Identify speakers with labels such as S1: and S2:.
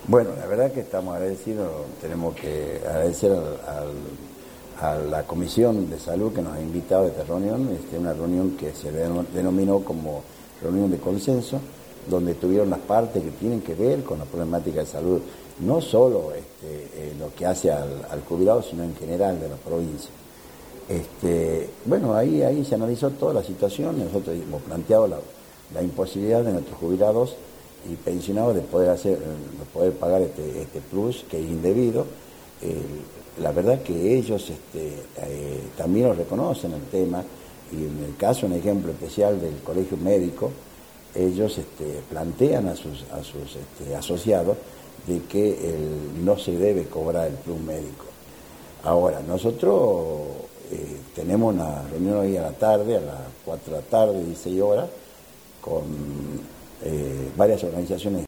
S1: Bueno, la verdad que estamos agradecidos, tenemos que agradecer a la Comisión de Salud que nos ha invitado a esta reunión, una reunión que se denominó como reunión de consenso, donde tuvieron las partes que tienen que ver con la problemática de salud, no solo lo que hace al jubilado, sino en general de la provincia. Bueno, ahí se analizó toda la situación, nosotros hemos planteado la imposibilidad de nuestros jubilados y pensionados de poder pagar este plus que es indebido. La verdad que ellos también lo reconocen el tema, y en el caso, un ejemplo especial del colegio médico, ellos plantean a sus asociados de que no se debe cobrar el plus médico. Ahora, nosotros tenemos una reunión hoy a la tarde, a las 4 de la tarde, 16 horas, con varias organizaciones